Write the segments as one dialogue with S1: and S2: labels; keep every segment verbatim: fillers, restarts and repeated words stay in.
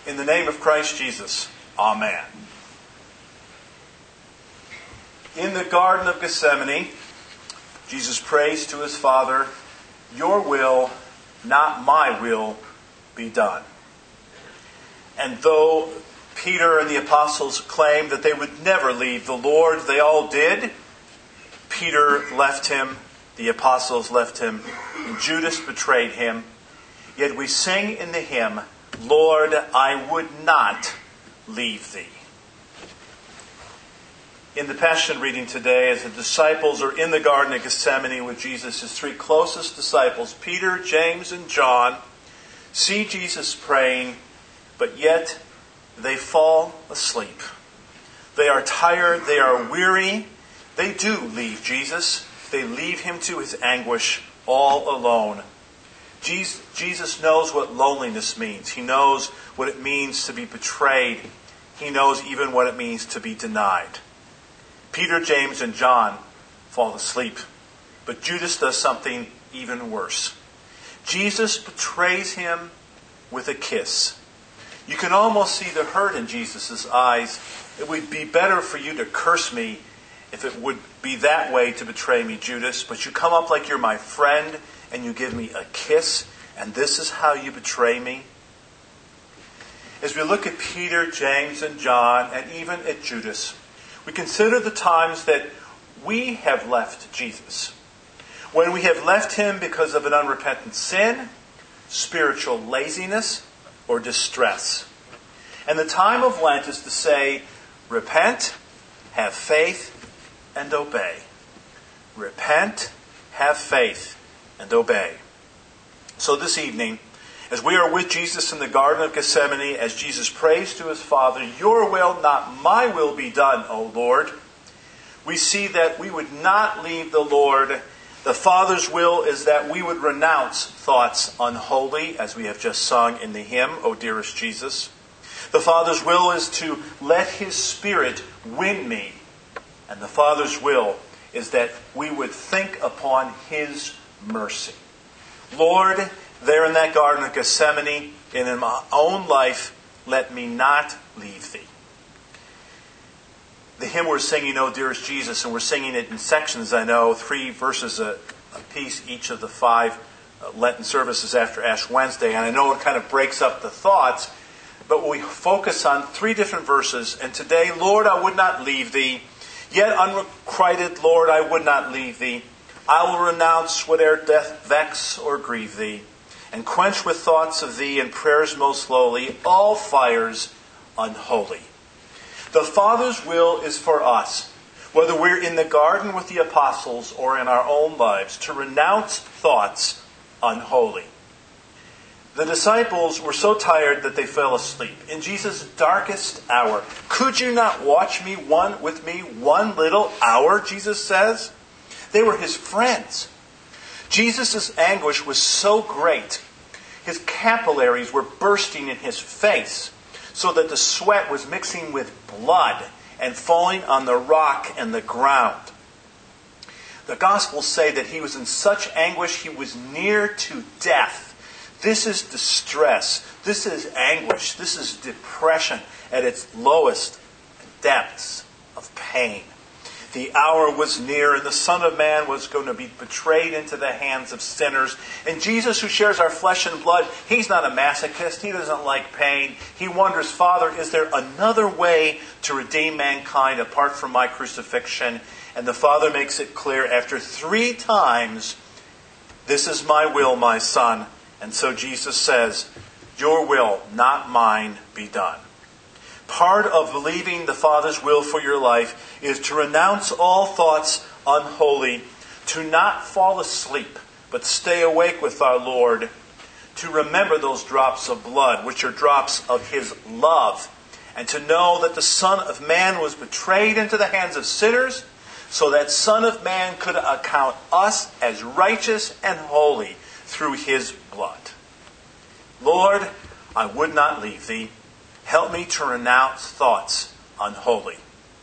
S1: In the name of Christ Jesus, Amen. In the Garden of Gethsemane, Jesus prays to his Father, "Your will, not my will, be done." And though Peter and the apostles claimed that they would never leave the Lord, they all did. Peter left him, the apostles left him, and Judas betrayed him. Yet we sing in the hymn, "Lord, I would not leave thee." In the Passion reading today, as the disciples are in the Garden of Gethsemane with Jesus, his three closest disciples, Peter, James, and John, see Jesus praying, but yet they fall asleep. They are tired, they are weary. They do leave Jesus. They leave him to his anguish all alone. Jesus knows what loneliness means. He knows what it means to be betrayed. He knows even what it means to be denied. Peter, James, and John fall asleep. But Judas does something even worse. Jesus betrays him with a kiss. You can almost see the hurt in Jesus' eyes. It would be better for you to curse me if it would be that way to betray me, Judas. But you come up like you're my friend and you give me a kiss, and this is how you betray me? As we look at Peter, James, and John, and even at Judas, we consider the times that we have left Jesus. When we have left him because of an unrepentant sin, spiritual laziness, or distress. And the time of Lent is to say, repent, have faith, and obey. Repent, have faith, and obey. So this evening, as we are with Jesus in the Garden of Gethsemane, as Jesus prays to his Father, "Your will, not my will, be done, O Lord," we see that we would not leave the Lord. The Father's will is that we would renounce thoughts unholy, as we have just sung in the hymn, "O dearest Jesus." The Father's will is to let his Spirit win me. And the Father's will is that we would think upon his mercy. Lord, there in that Garden of Gethsemane, and in my own life, let me not leave thee. The hymn we're singing, "O dearest Jesus," and we're singing it in sections, I know, three verses a, a piece each of the five uh, Lenten services after Ash Wednesday. And I know it kind of breaks up the thoughts, but we focus on three different verses. And today, "Lord, I would not leave thee. Yet unrequited, Lord, I would not leave thee. I will renounce whate'er death vex or grieve thee, and quench with thoughts of thee and prayers most lowly all fires unholy." The Father's will is for us, whether we're in the garden with the apostles or in our own lives, to renounce thoughts unholy. The disciples were so tired that they fell asleep. In Jesus' darkest hour, "Could you not watch me one with me one little hour?" Jesus says. They were his friends. Jesus' anguish was so great, his capillaries were bursting in his face, so that the sweat was mixing with blood and falling on the rock and the ground. The Gospels say that he was in such anguish he was near to death. This is distress. This is anguish. This is depression at its lowest depths of pain. The hour was near, and the Son of Man was going to be betrayed into the hands of sinners. And Jesus, who shares our flesh and blood, he's not a masochist. He doesn't like pain. He wonders, "Father, is there another way to redeem mankind apart from my crucifixion?" And the Father makes it clear after three times, "This is my will, my Son." And so Jesus says, "Your will, not mine, be done." Part of believing the Father's will for your life is to renounce all thoughts unholy, to not fall asleep, but stay awake with our Lord, to remember those drops of blood, which are drops of his love, and to know that the Son of Man was betrayed into the hands of sinners, so that Son of Man could account us as righteous and holy through his blood. Lord, I would not leave thee. Help me to renounce thoughts unholy.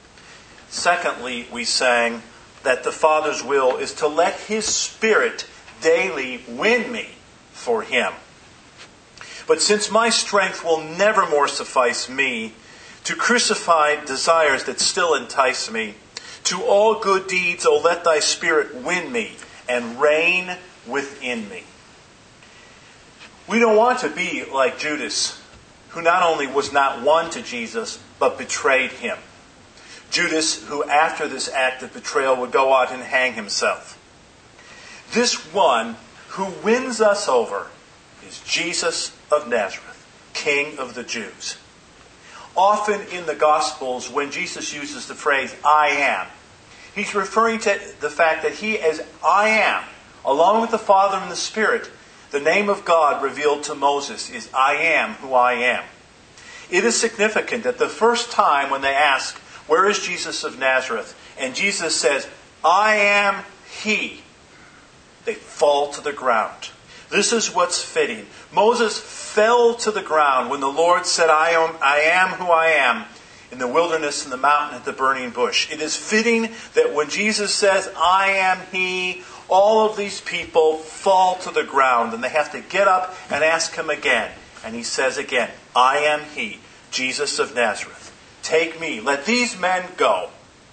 S1: Secondly, we sang that the Father's will is to let his Spirit daily win me for him. But since my strength will never more suffice me, to crucified desires that still entice me, to all good deeds, O let thy Spirit win me and reign within me. We don't want to be like Judas, who not only was not won to Jesus, but betrayed him. Judas, who after this act of betrayal would go out and hang himself. This one who wins us over is Jesus of Nazareth, King of the Jews. Often in the Gospels, when Jesus uses the phrase, I am, he's referring to the fact that he is I am, along with the Father and the Spirit. The name of God revealed to Moses is I am who I am. It is significant that the first time when they ask, where is Jesus of Nazareth? And Jesus says, I am he. They fall to the ground. This is what's fitting. Moses fell to the ground when the Lord said, I am, I am who I am, in the wilderness, in the mountain, at the burning bush. It is fitting that when Jesus says, I am he, all of these people fall to the ground and they have to get up and ask him again. And he says again, I am he, Jesus of Nazareth. Take me, let these men go.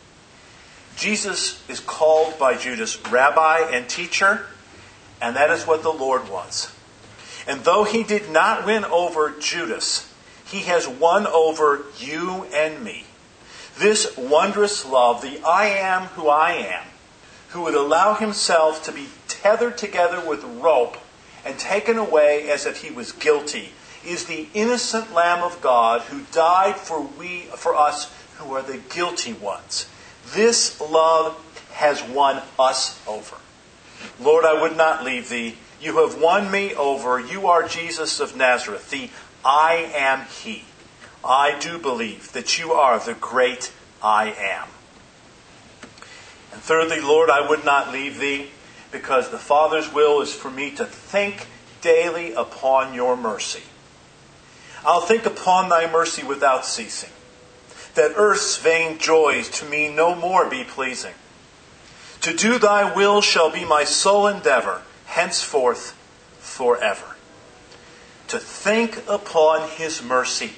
S1: Jesus is called by Judas rabbi and teacher, and that is what the Lord was. And though he did not win over Judas, he has won over you and me. This wondrous love, the I am who I am, who would allow himself to be tethered together with rope and taken away as if he was guilty, is the innocent Lamb of God who died for we for us who are the guilty ones. This love has won us over. Lord, I would not leave thee. You have won me over. You are Jesus of Nazareth, the I am he. I do believe that you are the great I am. And thirdly, Lord, I would not leave thee because the Father's will is for me to think daily upon your mercy. I'll think upon thy mercy without ceasing, that earth's vain joys to me no more be pleasing. To do thy will shall be my sole endeavor, henceforth, forever. To think upon his mercy.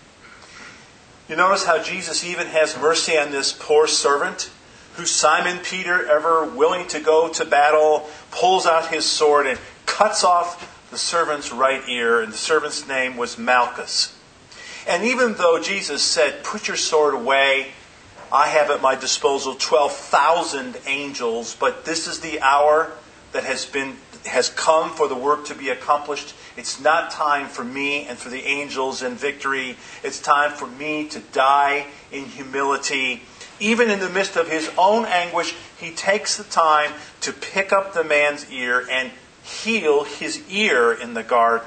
S1: You notice how Jesus even has mercy on this poor servant, who Simon Peter, ever willing to go to battle, pulls out his sword and cuts off the servant's right ear, and the servant's name was Malchus. And even though Jesus said, put your sword away, I have at my disposal twelve thousand angels, but this is the hour that has been has come for the work to be accomplished. It's not time for me and for the angels in victory. It's time for me to die in humility. Even in the midst of his own anguish, he takes the time to pick up the man's ear and heal his ear in the garden.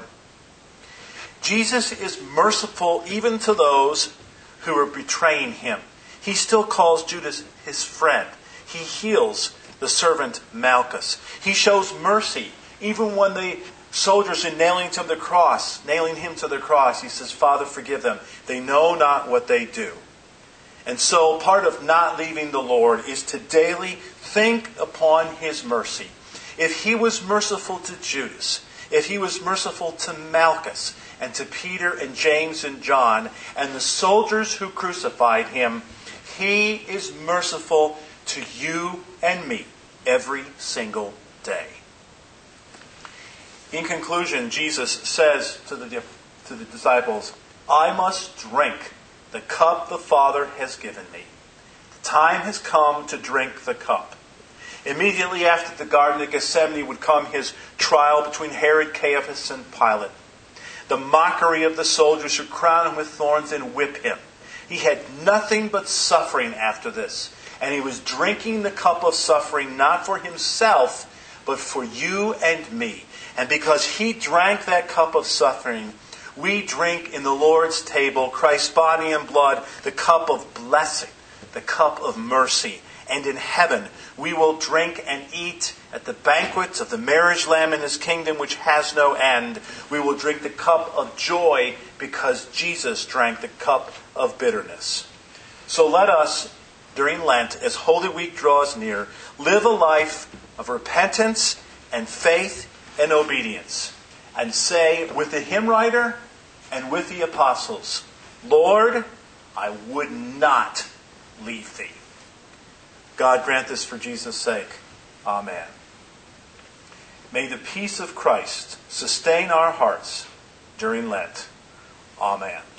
S1: Jesus is merciful even to those who are betraying him. He still calls Judas his friend. He heals the servant Malchus. He shows mercy even when the soldiers are nailing to the cross, nailing him to the cross. He says, Father, forgive them. They know not what they do. And so part of not leaving the Lord is to daily think upon his mercy. If he was merciful to Judas, if he was merciful to Malchus and to Peter and James and John and the soldiers who crucified him, he is merciful to you and me every single day. In conclusion, Jesus says to the, to the disciples, I must drink the cup the Father has given me. The time has come to drink the cup. Immediately after the Garden of Gethsemane would come his trial between Herod, Caiaphas, and Pilate. The mockery of the soldiers who crown him with thorns and whip him. He had nothing but suffering after this. And he was drinking the cup of suffering not for himself, but for you and me. And because he drank that cup of suffering, we drink in the Lord's table, Christ's body and blood, the cup of blessing, the cup of mercy. And in heaven, we will drink and eat at the banquets of the marriage lamb in his kingdom, which has no end. We will drink the cup of joy because Jesus drank the cup of bitterness. So let us, during Lent, as Holy Week draws near, live a life of repentance and faith and obedience. and say with the hymn writer and with the apostles, Lord, I would not leave thee. God grant this for Jesus' sake. Amen. May the peace of Christ sustain our hearts during Lent. Amen.